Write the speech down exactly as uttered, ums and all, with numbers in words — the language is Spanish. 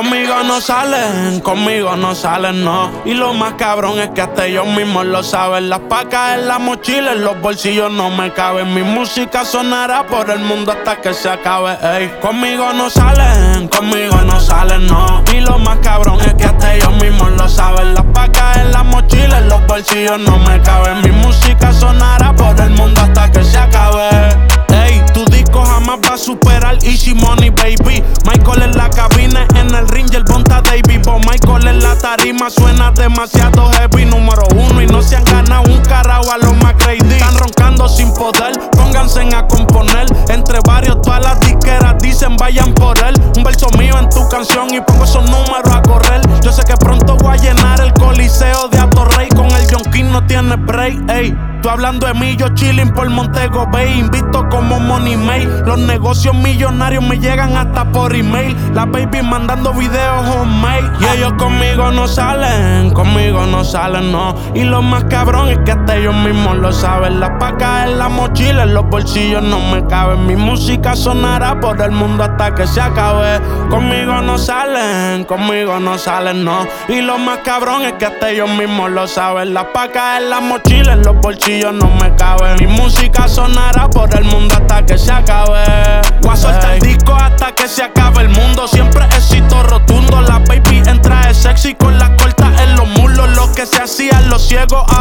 Conmigo no salen, conmigo no salen, no. Y lo más cabrón es que hasta ellos mismos lo saben. Las pacas en la mochila, en los bolsillos no me caben. Mi música sonará por el mundo hasta que se acabe, ey. Conmigo no salen, conmigo no salen, no. Y lo más cabrón es que hasta ellos mismos lo saben. Las pacas en la mochila, en los bolsillos no me caben. Mi música sonará por el mundo hasta que se acabe. Ey, tu disco jamás va a superar Easy Money, baby. Michael en la cabina, en el ring y el bonta Davey Bo. Michael en la tarima suena demasiado heavy. Número uno y no se han ganado un carajo a los McCready. Están roncando sin poder, pónganse a componer. Entre varios todas las disqueras dicen vayan por él. Un verso mío en tu canción y pongo esos números a correr. Yo sé que pronto voy a llenar el coliseo de Atorrey. Con el John King no tiene break, ey. Tú hablando de mí, yo chilling por Montego Bay. Invito como Money May. Los negocios millonarios me llegan hasta por email. Las babies mandando videos homemade. Y ellos conmigo no salen, conmigo no salen, no. Y lo más cabrón es que hasta ellos mismos lo saben. Las pacas en la mochila, en los bolsillos no me caben. Mi música sonará por el mundo hasta que se acabe. Conmigo no salen, conmigo no salen, no. Y lo más cabrón es que hasta ellos mismos lo saben. Las pacas en la mochila, en los bolsillos no me cabe. Mi música sonará por el mundo hasta que se acabe. Voy a soltar el disco hasta que se acabe el mundo. Siempre éxito rotundo. La baby en traje sexy con las cortas en los muslos. Lo que se hacía los ciegos